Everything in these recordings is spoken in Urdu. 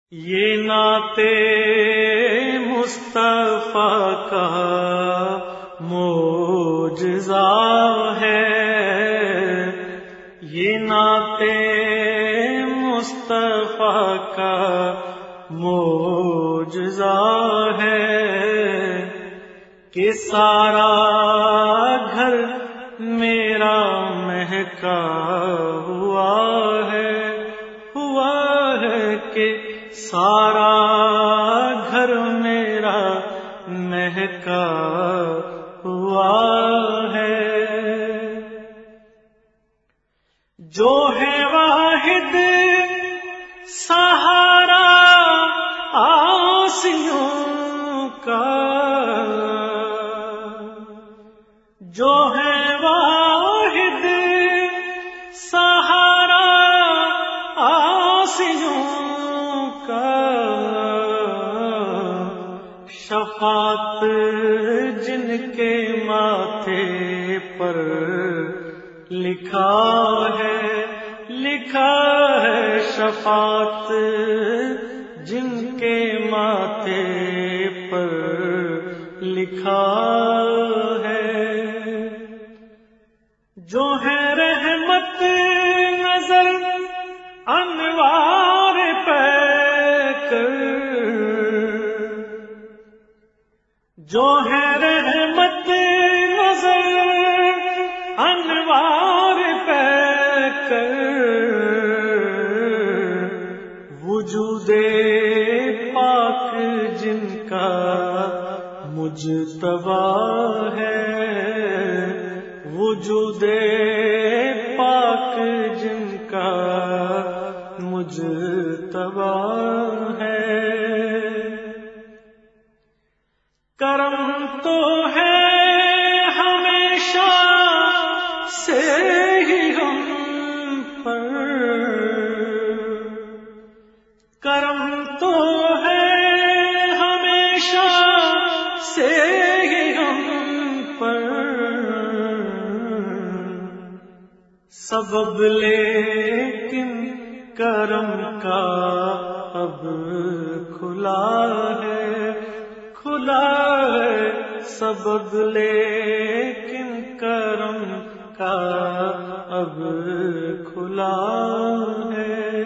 یہ نعت مصطفیٰ کا معجزہ ہے، یہ نعت مصطفیٰ کا معجزہ ہے کہ سارا گھر میرا مہکا ہوا ہے کہ سارا گھر میرا مہکا ہوا ہے، جو ہے واحد سہارا آسیوں کا، جو ہے واحد سہارا آسیوں کا، شفاعت جن کے ماتھے پر لکھا ہے شفاعت جن کے ماتھے پر لکھا ہے، جو ہے رحمت نظر انوار پہ کر، جو ہے رحمت نظر انوار پہ کر، وجود پاک جن کا مجتبی ہے، وجود پاک جن کا مجتبی ہے، کرم تو ہے ہمیشہ سے ہی ہم پر، کرم تو ہے ہمیشہ سے ہی ہم پر، سبب لیکن کرم کا اب کھلا ہے سبب لیکن کرم کا اب کھلا ہے،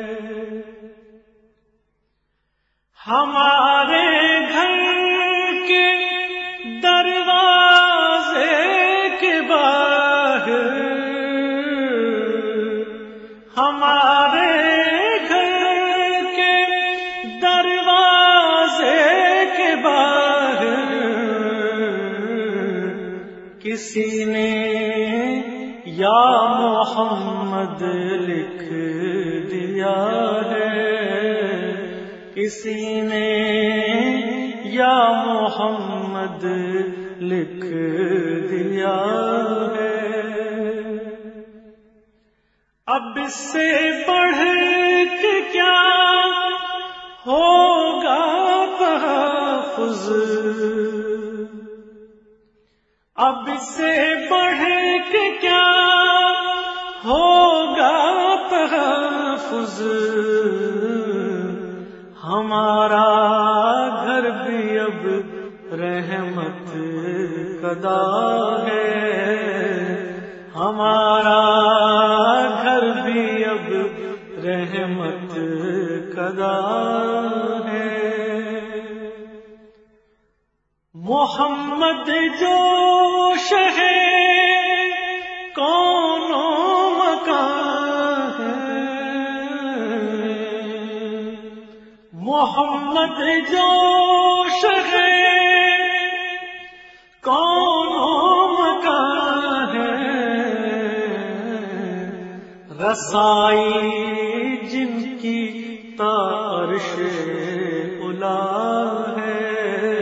ہمارے گھر کے دروازے کے باہر، ہمارے گھر کے دروازے کے باہر کسی نے یا محمد لکھ دیا ہے، کسی نے یا محمد لکھ دیا ہے، اب اس سے بڑھ کے کیا ہوگا تحفظ، اب اس سے بڑھ کے کیا ہوگا تحفظ، ہمارا گھر بھی اب رحمت کدا ہے، ہمارا گھر بھی اب رحمت کدا ہے، محمد جو شہ کون و مکان ہے، محمد جو شہ کون و مکان ہے، رسائی جن کی عرش اعلی ہے،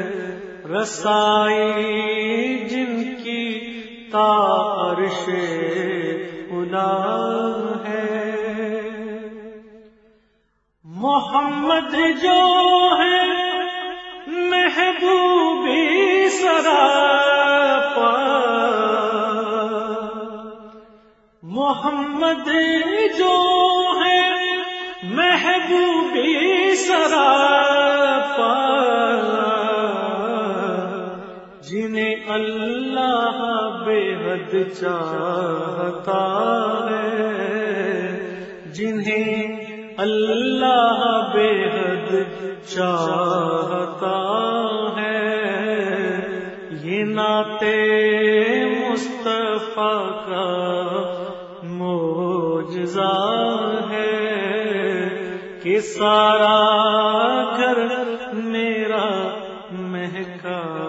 رسائی جن کی عرش اعلی ہے، محمد جو ہے محبوبی سراپا، محمد جو ہے محبوبی سراپا، چاہتا ہے، جنہیں اللہ بے حد چاہتا ہے، یہ نعت مصطفیٰ کا معجزہ ہے کہ سارا گھر میرا مہکا